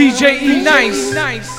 DJ E-Nice,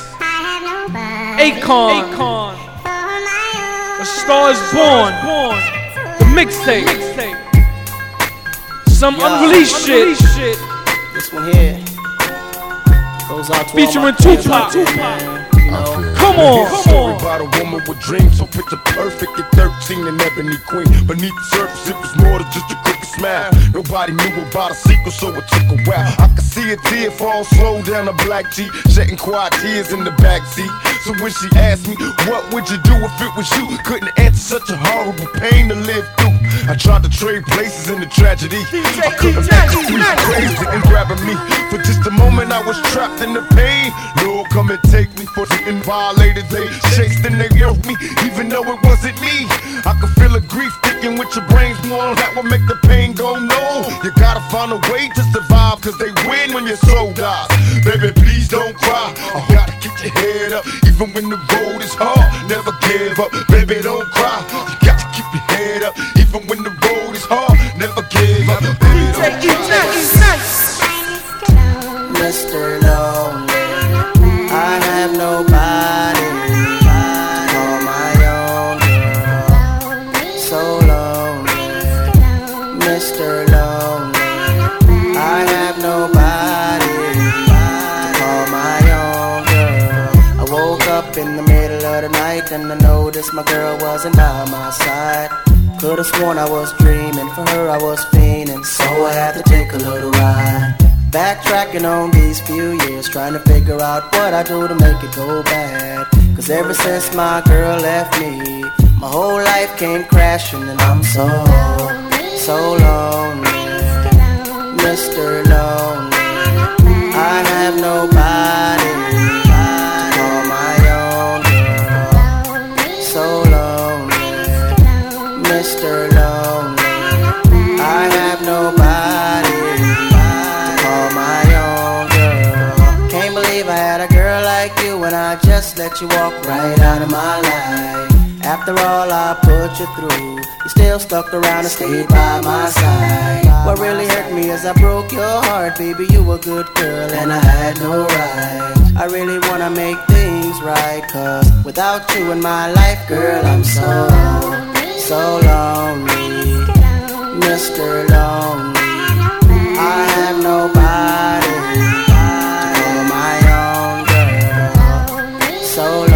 Akon, A Star Is Born, the mixtape, some unreleased shit. This one here goes out to featuring Tupac. Come on. About a woman with dreams, so picture perfect at 13, an ebony queen. Beneath the surface, it was more than just a crooked smile. Nobody knew about a secret, so it took a while. I could see a tear fall slow down a black cheek, shedding quiet tears in the backseat. So when she asked me, what would you do if it was you? Couldn't answer such a horrible pain to live through. I tried to trade places in the tragedy. I couldn't imagine crazy and grabbing me. For just a moment I was trapped in the pain. Lord, come and take me for getting violated. They chased and they yelled me, even though it wasn't me. I could feel the grief sticking with your brains more. That will make the pain go no. You gotta find a way to survive, cause they win when your soul dies. Baby, please don't cry. I gotta keep your head up, even when the road is hard. Never give up, baby, don't cry. You got to keep your head up, even when the road is hard. Never give up, baby, don't cry. Mr. Lonely, I have nobody to call my own girl. So lonely, Mr. Lonely, I have nobody to call my own girl. I woke up in the middle of the night and I noticed my girl wasn't by my side. Could've sworn I was dreaming, for her I was fiending, so I had to take a little ride. Backtracking on these few years, trying to figure out what I do to make it go bad. Cause ever since my girl left me, my whole life came crashing and I'm so lonely, Mr. Lonely. I have nobody to call my own girl. So lonely, Mr. Lonely. I have nobody to call my own girl. Can't believe I had a girl like you when I just let you walk right out of my life. After all I put you through, you still stuck around and stayed by my side. What really hurt me is I broke your heart, baby, you a good girl and I had no right. I really wanna make things right, cause without you in my life, girl, I'm so lonely, Mr. Lonely. I have nobody to call my own girl. So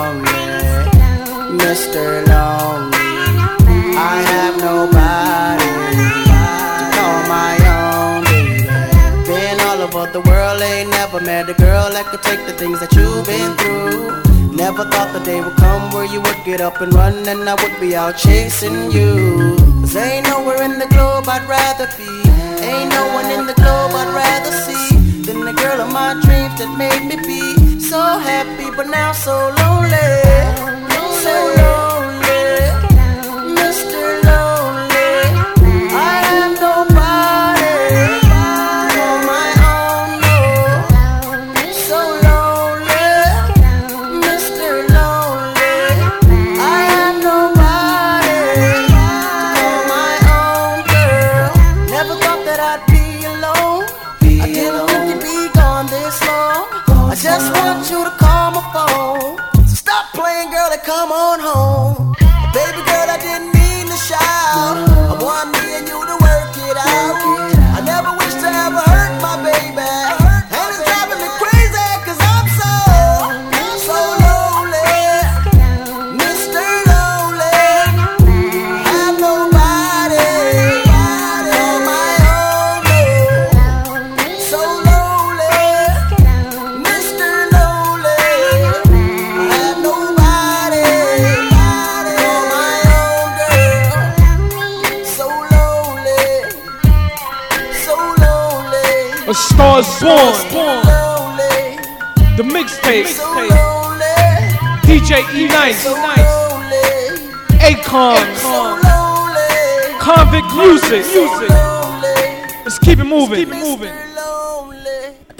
lonely, Mr. Lonely. I have nobody to call my own baby. Been all over the world, ain't never met a girl that could take the things that you've been through. Never thought the day would come where you would get up and run and I would be out chasing you. Cause ain't nowhere in the globe I'd rather be, ain't no one in the globe I'd rather see than the girl of my dreams that made me be so happy but now so lonely. So lonely, Mr. Lonely. I have nobody to call my own, no. So lonely, Mr. Lonely. I have nobody to call my own girl. Never thought that I'd be alone. I didn't think you'd be gone this long. I just want you to call my phone. So stop playing, girl, and come on home. Baby girl, I didn't mean to shout. I want me and you to work it out. I never wish to ever hurt my baby, and it's driving me crazy cause I'm so lonely, Mr. Lonely. Have nobody to call my own girl. So lonely, Mr. Lonely. Have nobody to call my own girl. So lonely, so lonely. A Star Is Born, Lonely, the mixtape, so lonely, DJ E-Nice, so lonely, Akon, so lonely, Convict Music. so lonely. Let's keep it moving.